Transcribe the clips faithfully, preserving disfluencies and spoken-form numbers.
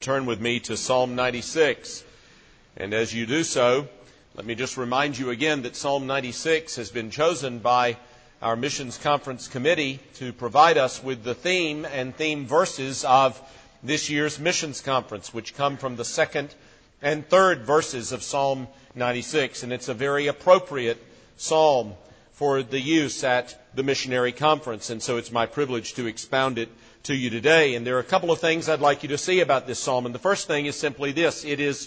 Turn with me to Psalm ninety-six. And as you do so, let me just remind you again that Psalm ninety-six has been chosen by our Missions Conference Committee to provide us with the theme and theme verses of this year's Missions Conference, which come from the second and third verses of Psalm ninety-six. And it's a very appropriate psalm for the use at the missionary conference. And so it's my privilege to expound it to you today. And there are a couple of things I'd like you to see about this psalm. And the first thing is simply this. It is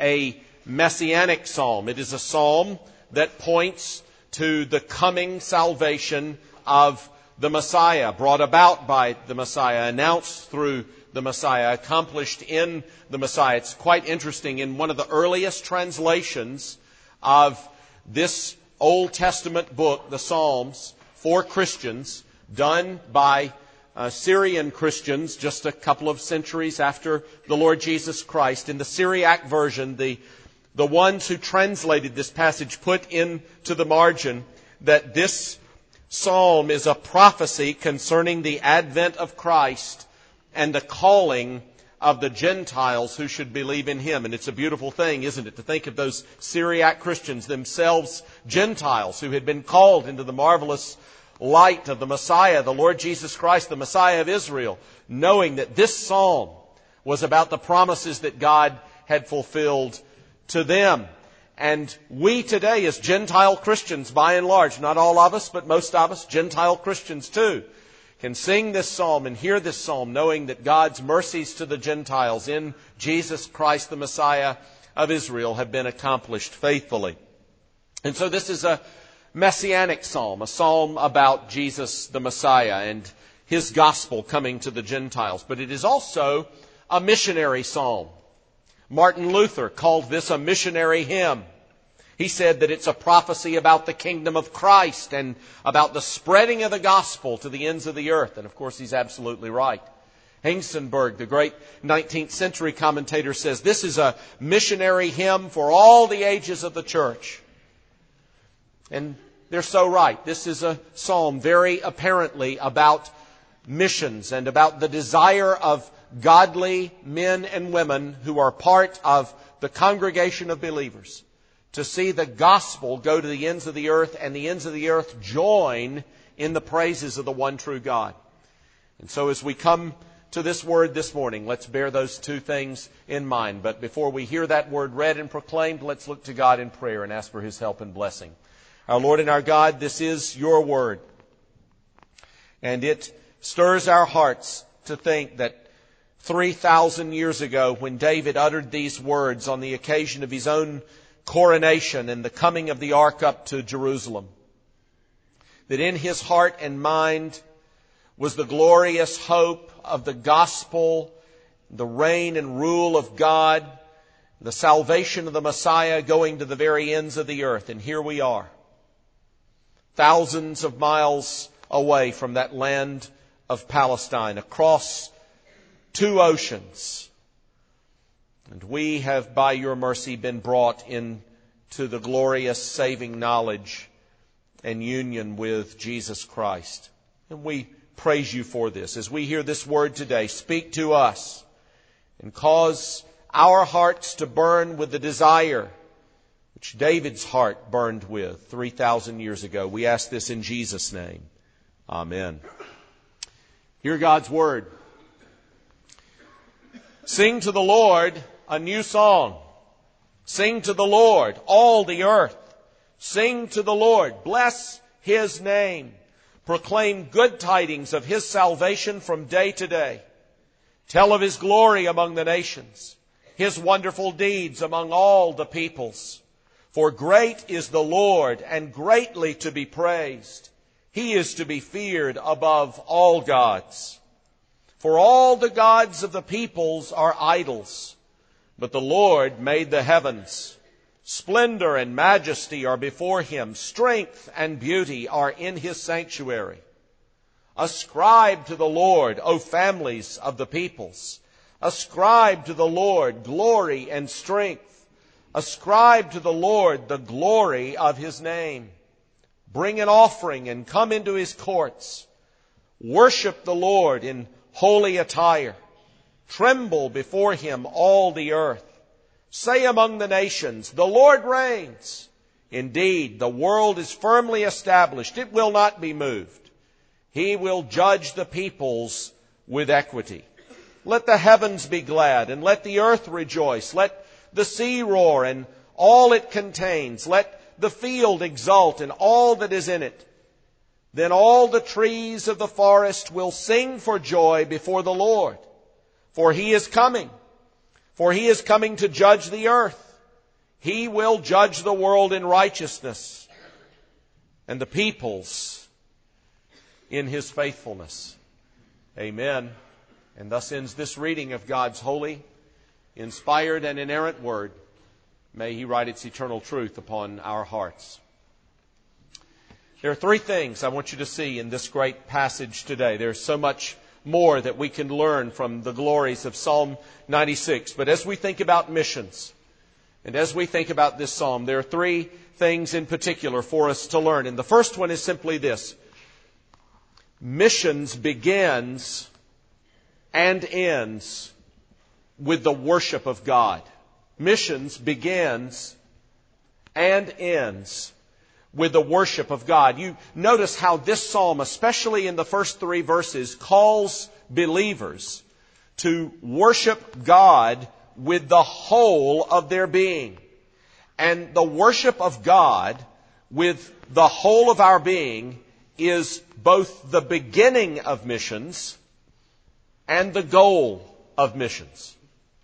a messianic psalm. It is a psalm that points to the coming salvation of the Messiah, brought about by the Messiah, announced through the Messiah, accomplished in the Messiah. It's quite interesting. In one of the earliest translations of this Old Testament book, the Psalms, for Christians, done by Uh, Syrian Christians just a couple of centuries after the Lord Jesus Christ. In the Syriac version, the, the ones who translated this passage put into the margin that this psalm is a prophecy concerning the advent of Christ and the calling of the Gentiles who should believe in Him. And it's a beautiful thing, isn't it, to think of those Syriac Christians, themselves Gentiles, who had been called into the marvelous light of the Messiah, the Lord Jesus Christ, the Messiah of Israel, knowing that this psalm was about the promises that God had fulfilled to them. And we today, as Gentile Christians, by and large, not all of us, but most of us, Gentile Christians too, can sing this psalm and hear this psalm, knowing that God's mercies to the Gentiles in Jesus Christ, the Messiah of Israel, have been accomplished faithfully. And so this is a Messianic psalm, a psalm about Jesus the Messiah and His gospel coming to the Gentiles. But it is also a missionary psalm. Martin Luther called this a missionary hymn. He said that it's a prophecy about the kingdom of Christ and about the spreading of the gospel to the ends of the earth. And of course, he's absolutely right. Hengstenberg, the great nineteenth century commentator, says this is a missionary hymn for all the ages of the church. And they're so right. This is a psalm very apparently about missions and about the desire of godly men and women who are part of the congregation of believers to see the gospel go to the ends of the earth and the ends of the earth join in the praises of the one true God. And so as we come to this word this morning, let's bear those two things in mind. But before we hear that word read and proclaimed, let's look to God in prayer and ask for His help and blessing. Our Lord and our God, this is Your word. And it stirs our hearts to think that three thousand years ago, when David uttered these words on the occasion of his own coronation and the coming of the ark up to Jerusalem, that in his heart and mind was the glorious hope of the gospel, the reign and rule of God, the salvation of the Messiah going to the very ends of the earth. And here we are, thousands of miles away from that land of Palestine, across two oceans. And we have, by Your mercy, been brought into the glorious saving knowledge and union with Jesus Christ. And we praise You for this. As we hear this word today, speak to us and cause our hearts to burn with the desire which David's heart burned with three thousand years ago. We ask this in Jesus' name. Amen. Hear God's word. Sing to the Lord a new song. Sing to the Lord, all the earth. Sing to the Lord. Bless His name. Proclaim good tidings of His salvation from day to day. Tell of His glory among the nations, His wonderful deeds among all the peoples. For great is the Lord, and greatly to be praised. He is to be feared above all gods. For all the gods of the peoples are idols, but the Lord made the heavens. Splendor and majesty are before Him. Strength and beauty are in His sanctuary. Ascribe to the Lord, O families of the peoples. Ascribe to the Lord glory and strength. Ascribe to the Lord the glory of His name. Bring an offering and come into His courts. Worship the Lord in holy attire. Tremble before him, all the earth. Say among the nations, the Lord reigns. Indeed, the world is firmly established. It will not be moved. He will judge the peoples with equity. Let the heavens be glad, and let the earth rejoice. Let the sea roar, and all it contains. Let the field exult, and all that is in it. Then all the trees of the forest will sing for joy before the Lord. For he is coming. For he is coming to judge the earth. He will judge the world in righteousness, and the peoples in his faithfulness. Amen. And thus ends this reading of God's holy, inspired, and inerrant word. May he write its eternal truth upon our hearts. There are three things I want you to see in this great passage today. There's so much more that we can learn from the glories of Psalm ninety-six. But as we think about missions, and as we think about this psalm, there are three things in particular for us to learn. And the first one is simply this: missions begins and ends with the worship of God. Missions begins and ends with the worship of God. You notice how this psalm, especially in the first three verses, calls believers to worship God with the whole of their being. And the worship of God with the whole of our being is both the beginning of missions and the goal of missions.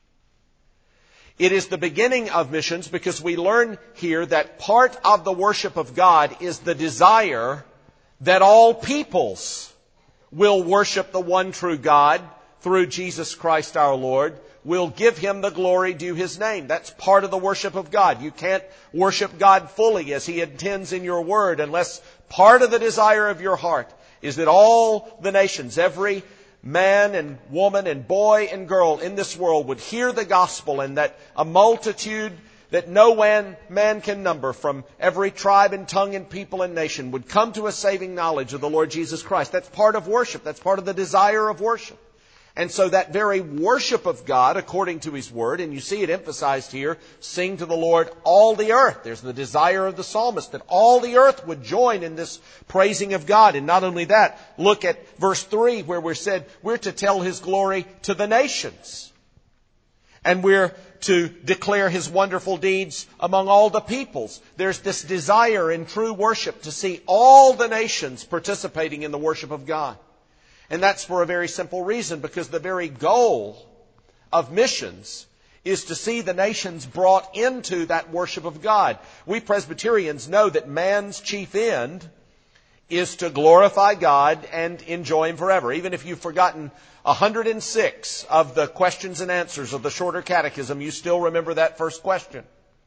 It is the beginning of missions because we learn here that part of the worship of God is the desire that all peoples will worship the one true God through Jesus Christ our Lord, will give him the glory due his name. That's part of the worship of God. You can't worship God fully as he intends in your word unless part of the desire of your heart is that all the nations, every man and woman and boy and girl in this world would hear the gospel, and that a multitude that no man, man can number from every tribe and tongue and people and nation would come to a saving knowledge of the Lord Jesus Christ. That's part of worship. That's part of the desire of worship. And so that very worship of God, according to his word, and you see it emphasized here, sing to the Lord all the earth. There's the desire of the psalmist that all the earth would join in this praising of God. And not only that, look at verse three where we're said we're to tell his glory to the nations. And we're to declare his wonderful deeds among all the peoples. There's this desire in true worship to see all the nations participating in the worship of God. And that's for a very simple reason, because the very goal of missions is to see the nations brought into that worship of God. We Presbyterians know that man's chief end is to glorify God and enjoy him forever. Even if you've forgotten one hundred six of the questions and answers of the Shorter Catechism, you still remember that first question.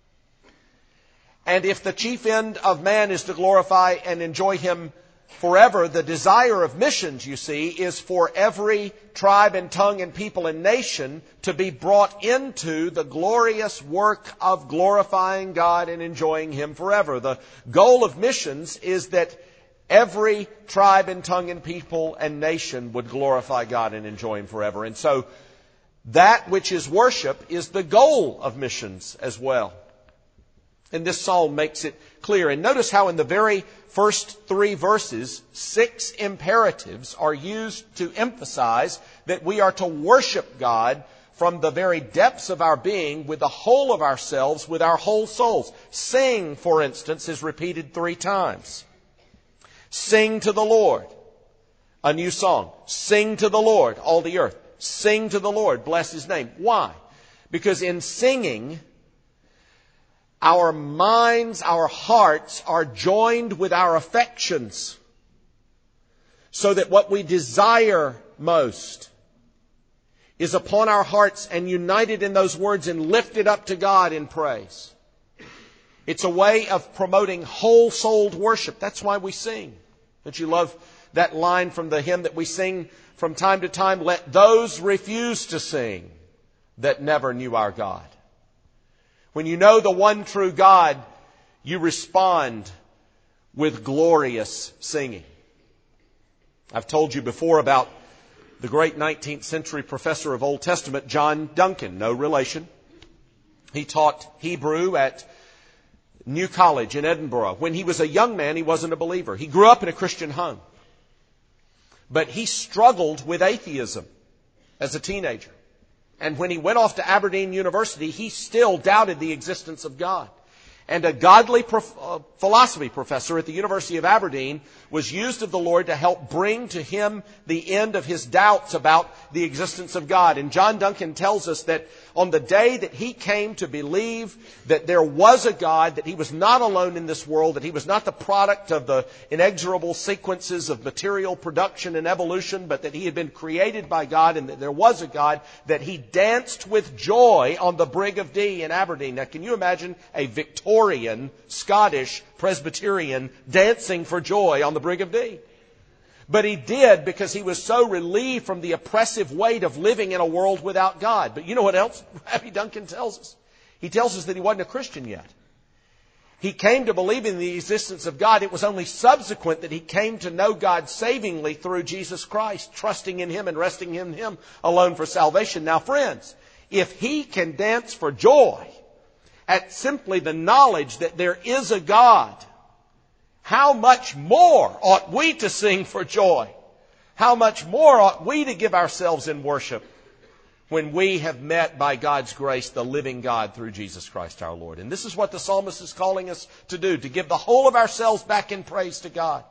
And if the chief end of man is to glorify and enjoy him forever, the desire of missions, you see, is for every tribe and tongue and people and nation to be brought into the glorious work of glorifying God and enjoying him forever. The goal of missions is that every tribe and tongue and people and nation would glorify God and enjoy him forever. And so that which is worship is the goal of missions as well. And this psalm makes it clear. And notice how in the very first three verses, six imperatives are used to emphasize that we are to worship God from the very depths of our being, with the whole of ourselves, with our whole souls. Sing, for instance, is repeated three times. Sing to the Lord, a new song. Sing to the Lord, all the earth. Sing to the Lord, bless his name. Why? Because in singing, our minds, our hearts are joined with our affections, so that what we desire most is upon our hearts and united in those words and lifted up to God in praise. It's a way of promoting whole-souled worship. That's why we sing. Don't you love that line from the hymn that we sing from time to time? Let those refuse to sing that never knew our God. When you know the one true God, you respond with glorious singing. I've told you before about the great nineteenth century professor of Old Testament, John Duncan, no relation. He taught Hebrew at New College in Edinburgh. When he was a young man, he wasn't a believer. He grew up in a Christian home. But he struggled with atheism as a teenager. And when he went off to Aberdeen University, he still doubted the existence of God. And a godly prof- uh, philosophy professor at the University of Aberdeen was used of the Lord to help bring to him the end of his doubts about the existence of God. And John Duncan tells us that on the day that he came to believe that there was a God, that he was not alone in this world, that he was not the product of the inexorable sequences of material production and evolution, but that he had been created by God and that there was a God, that he danced with joy on the Brig of Dee in Aberdeen. Now, can you imagine a Victorian, Scottish Presbyterian dancing for joy on the Brig of Dee? But he did because he was so relieved from the oppressive weight of living in a world without God. But you know what else Rabbi Duncan tells us? He tells us that he wasn't a Christian yet. He came to believe in the existence of God. It was only subsequent that he came to know God savingly through Jesus Christ, trusting in Him and resting in Him alone for salvation. Now, friends, if he can dance for joy at simply the knowledge that there is a God, how much more ought we to sing for joy? How much more ought we to give ourselves in worship when we have met by God's grace the living God through Jesus Christ our Lord? And this is what the psalmist is calling us to do, to give the whole of ourselves back in praise to God.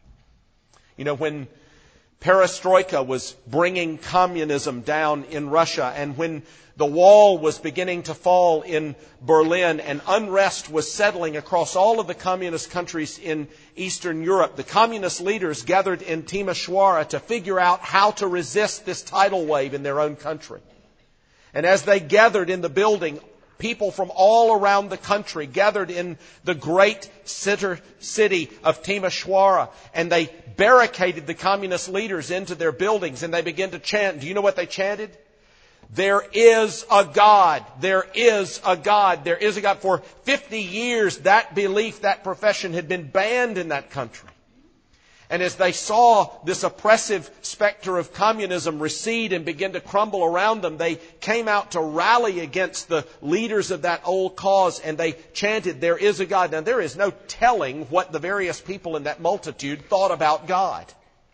You know, when perestroika was bringing communism down in Russia, and when the wall was beginning to fall in Berlin and unrest was settling across all of the communist countries in Eastern Europe, the communist leaders gathered in Timisoara to figure out how to resist this tidal wave in their own country. And as they gathered in the building, people from all around the country gathered in the great center city of Timisoara, and they barricaded the communist leaders into their buildings, and they began to chant. Do you know what they chanted? There is a God. There is a God. There is a God. For fifty years, that belief, that profession had been banned in that country. And as they saw this oppressive specter of communism recede and begin to crumble around them, they came out to rally against the leaders of that old cause, and they chanted, there is a God. Now, there is no telling what the various people in that multitude thought about God.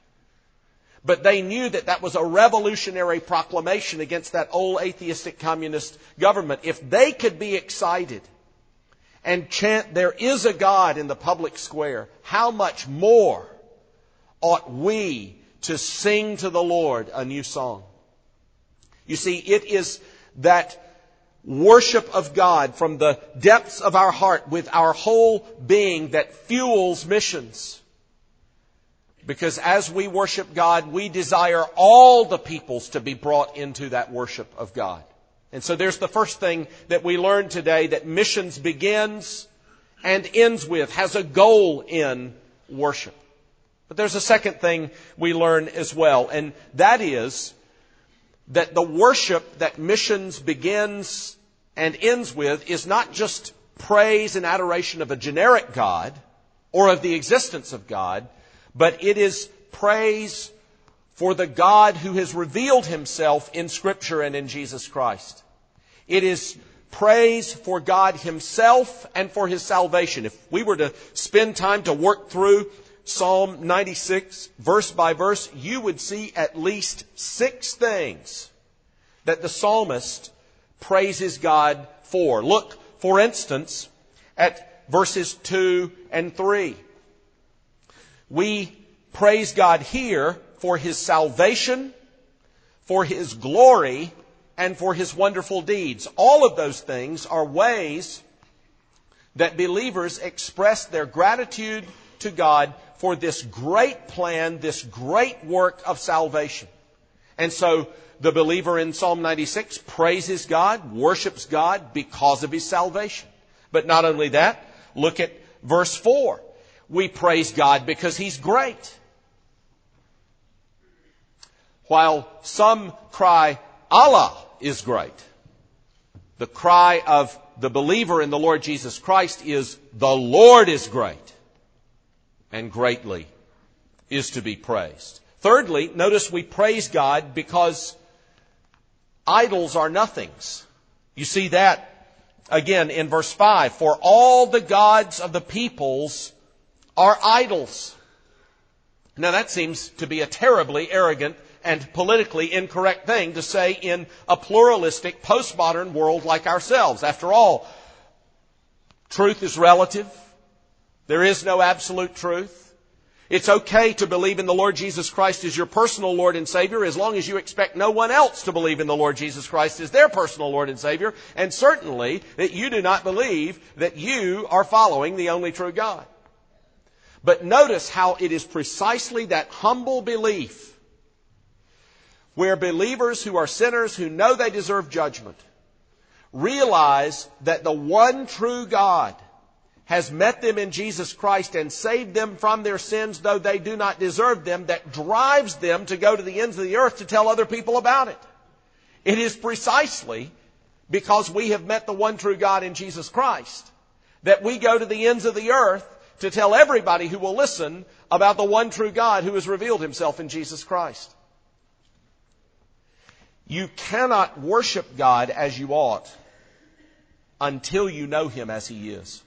But they knew that that was a revolutionary proclamation against that old atheistic communist government. If they could be excited and chant, there is a God in the public square, how much more ought we to sing to the Lord a new song? You see, it is that worship of God from the depths of our heart with our whole being that fuels missions. Because as we worship God, we desire all the peoples to be brought into that worship of God. And so there's the first thing that we learn today, that missions begins and ends with, has a goal in worship. But there's a second thing we learn as well, and that is that the worship that missions begins and ends with is not just praise and adoration of a generic God or of the existence of God, but it is praise for the God who has revealed Himself in Scripture and in Jesus Christ. It is praise for God Himself and for His salvation. If we were to spend time to work through Psalm ninety-six, verse by verse, you would see at least six things that the psalmist praises God for. Look, for instance, at verses two and three. We praise God here for His salvation, for His glory, and for His wonderful deeds. All of those things are ways that believers express their gratitude to God for this great plan, this great work of salvation. And so the believer in Psalm ninety-six praises God, worships God because of His salvation. But not only that, look at verse four. We praise God because He's great. While some cry, Allah is great, the cry of the believer in the Lord Jesus Christ is, the Lord is great, and greatly is to be praised. Thirdly, notice we praise God because idols are nothings. You see that again in verse five. For all the gods of the peoples are idols. Now that seems to be a terribly arrogant and politically incorrect thing to say in a pluralistic, postmodern world like ourselves. After all, truth is relative. There is no absolute truth. It's okay to believe in the Lord Jesus Christ as your personal Lord and Savior as long as you expect no one else to believe in the Lord Jesus Christ as their personal Lord and Savior, and certainly that you do not believe that you are following the only true God. But notice how it is precisely that humble belief where believers who are sinners, who know they deserve judgment, realize that the one true God has met them in Jesus Christ and saved them from their sins, though they do not deserve them, that drives them to go to the ends of the earth to tell other people about it. It is precisely because we have met the one true God in Jesus Christ that we go to the ends of the earth to tell everybody who will listen about the one true God who has revealed Himself in Jesus Christ. You cannot worship God as you ought until you know Him as He is.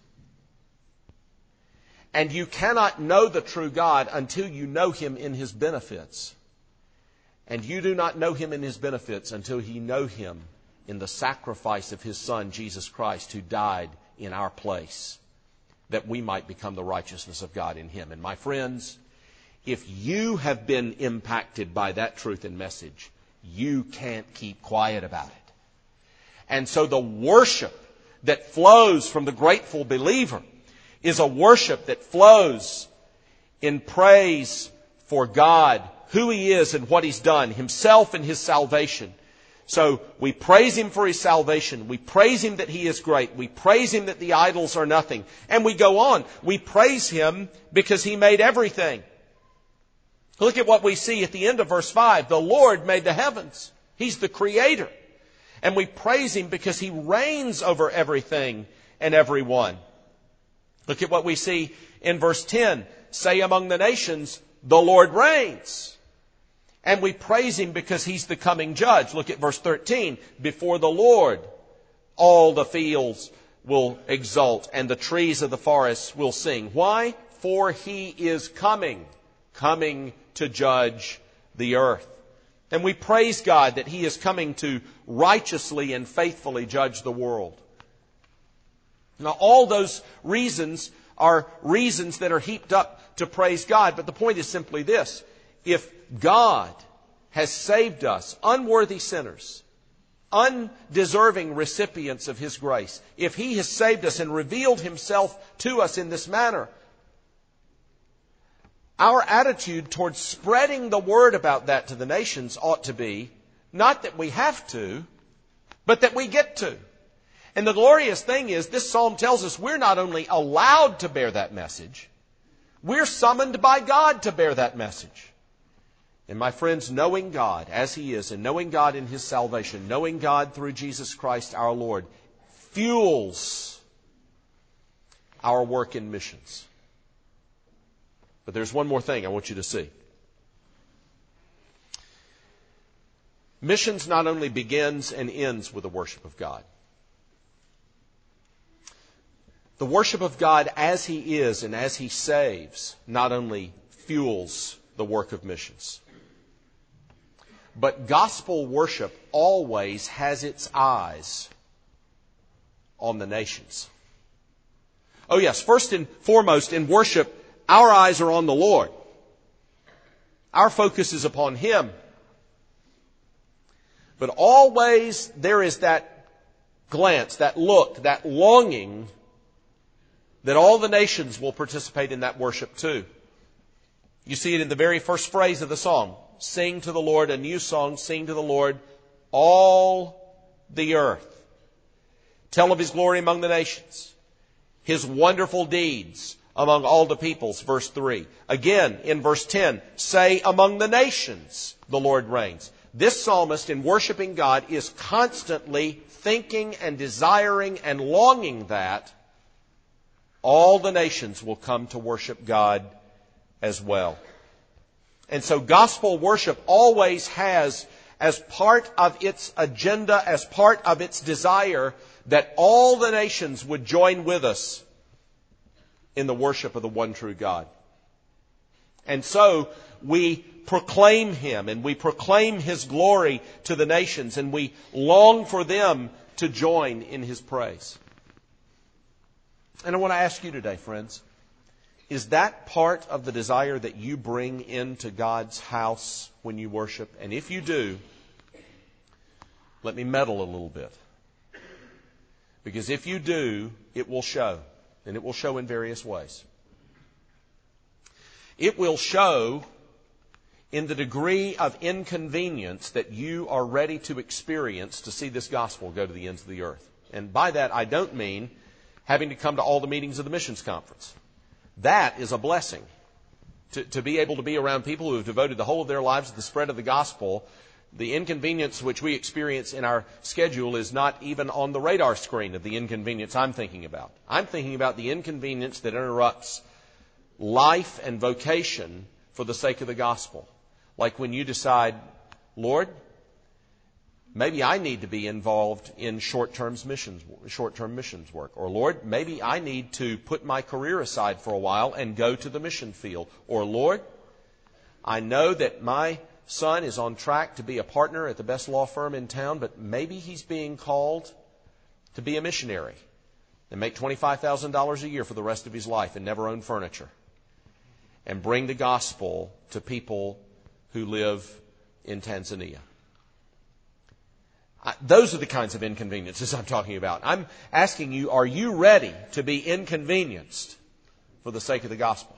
And you cannot know the true God until you know Him in His benefits. And you do not know Him in His benefits until you know Him in the sacrifice of His Son, Jesus Christ, who died in our place, that we might become the righteousness of God in Him. And my friends, if you have been impacted by that truth and message, you can't keep quiet about it. And so the worship that flows from the grateful believer is a worship that flows in praise for God, who He is and what He's done, Himself and His salvation. So we praise Him for His salvation. We praise Him that He is great. We praise Him that the idols are nothing. And we go on. We praise Him because He made everything. Look at what we see at the end of verse five. The Lord made the heavens. He's the Creator. And we praise Him because He reigns over everything and everyone. Look at what we see in verse ten. Say among the nations, the Lord reigns. And we praise Him because He's the coming judge. Look at verse thirteen. Before the Lord, all the fields will exult, and the trees of the forest will sing. Why? For He is coming, coming to judge the earth. And we praise God that He is coming to righteously and faithfully judge the world. Now, all those reasons are reasons that are heaped up to praise God. But the point is simply this. If God has saved us, unworthy sinners, undeserving recipients of His grace, if He has saved us and revealed Himself to us in this manner, our attitude towards spreading the word about that to the nations ought to be not that we have to, but that we get to. And the glorious thing is, this psalm tells us we're not only allowed to bear that message, we're summoned by God to bear that message. And my friends, knowing God as He is, and knowing God in His salvation, knowing God through Jesus Christ our Lord, fuels our work in missions. But there's one more thing I want you to see. Missions not only begins and ends with the worship of God. The worship of God as He is and as He saves not only fuels the work of missions, but gospel worship always has its eyes on the nations. Oh yes, first and foremost in worship, our eyes are on the Lord. Our focus is upon Him. But always there is that glance, that look, that longing that all the nations will participate in that worship too. You see it in the very first phrase of the song. Sing to the Lord a new song. Sing to the Lord all the earth. Tell of His glory among the nations. His wonderful deeds among all the peoples. Verse three. Again in verse ten. Say among the nations the Lord reigns. This psalmist in worshiping God is constantly thinking and desiring and longing that all the nations will come to worship God as well. And so gospel worship always has, as part of its agenda, as part of its desire, that all the nations would join with us in the worship of the one true God. And so we proclaim Him and we proclaim His glory to the nations, and we long for them to join in His praise. And I want to ask you today, friends, is that part of the desire that you bring into God's house when you worship? And if you do, let me meddle a little bit. Because if you do, it will show. And it will show in various ways. It will show in the degree of inconvenience that you are ready to experience to see this gospel go to the ends of the earth. And by that, I don't mean having to come to all the meetings of the missions conference. That is a blessing. To, to be able to be around people who have devoted the whole of their lives to the spread of the gospel. The inconvenience which we experience in our schedule is not even on the radar screen of the inconvenience I'm thinking about. I'm thinking about the inconvenience that interrupts life and vocation for the sake of the gospel. Like when you decide, Lord, maybe I need to be involved in short-term missions, short-term missions work. Or Lord, maybe I need to put my career aside for a while and go to the mission field. Or Lord, I know that my son is on track to be a partner at the best law firm in town, but maybe he's being called to be a missionary and make twenty-five thousand dollars a year for the rest of his life and never own furniture and bring the gospel to people who live in Tanzania. Those are the kinds of inconveniences I'm talking about. I'm asking you, are you ready to be inconvenienced for the sake of the gospel?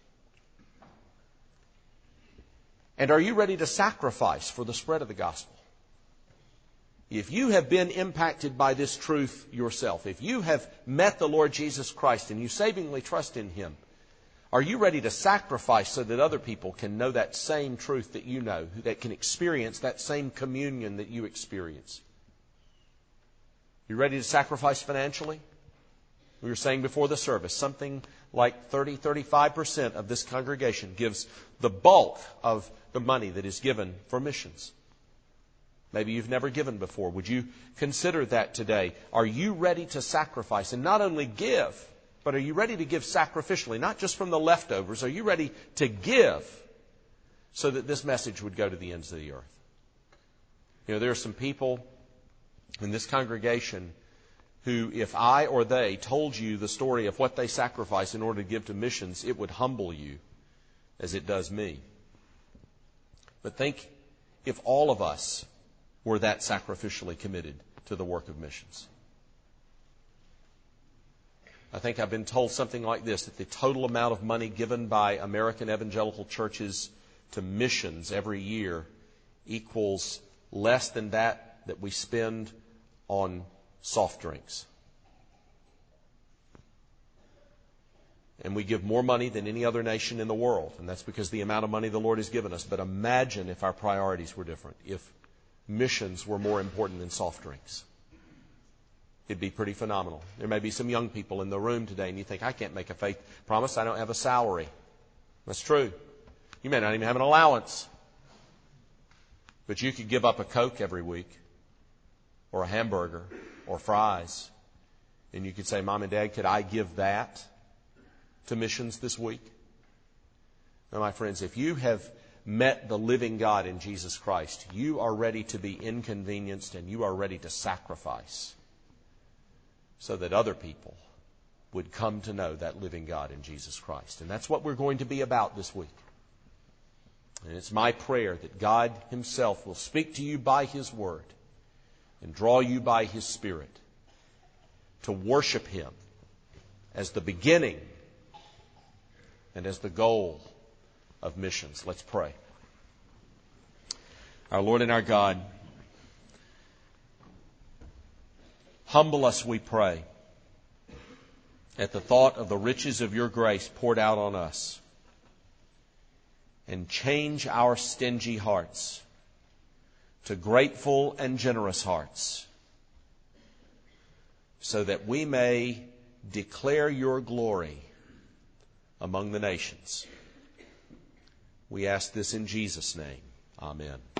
And are you ready to sacrifice for the spread of the gospel? If you have been impacted by this truth yourself, if you have met the Lord Jesus Christ and you savingly trust in Him, are you ready to sacrifice so that other people can know that same truth that you know, that can experience that same communion that you experience? You ready to sacrifice financially? We were saying before the service, something like thirty, thirty-five percent of this congregation gives the bulk of the money that is given for missions. Maybe you've never given before. Would you consider that today? Are you ready to sacrifice? And not only give, but are you ready to give sacrificially? Not just from the leftovers. Are you ready to give so that this message would go to the ends of the earth? You know, there are some people in this congregation who, if I or they told you the story of what they sacrifice in order to give to missions, it would humble you as it does me. But think if all of us were that sacrificially committed to the work of missions. I think I've been told something like this, that the total amount of money given by American evangelical churches to missions every year equals less than that that we spend on soft drinks. And we give more money than any other nation in the world. And that's because the amount of money the Lord has given us. But imagine if our priorities were different. If missions were more important than soft drinks. It'd be pretty phenomenal. There may be some young people in the room today and you think, I can't make a faith promise. I don't have a salary. That's true. You may not even have an allowance. But you could give up a Coke every week. Or a hamburger. Or fries. And you could say, Mom and Dad, could I give that to missions this week? Now, my friends, if you have met the living God in Jesus Christ, you are ready to be inconvenienced and you are ready to sacrifice so that other people would come to know that living God in Jesus Christ. And that's what we're going to be about this week. And it's my prayer that God Himself will speak to you by His Word and draw you by His Spirit to worship Him as the beginning and as the goal of missions. Let's pray. Our Lord and our God, humble us, we pray, at the thought of the riches of your grace poured out on us, and change our stingy hearts to grateful and generous hearts, so that we may declare your glory among the nations. We ask this in Jesus' name. Amen.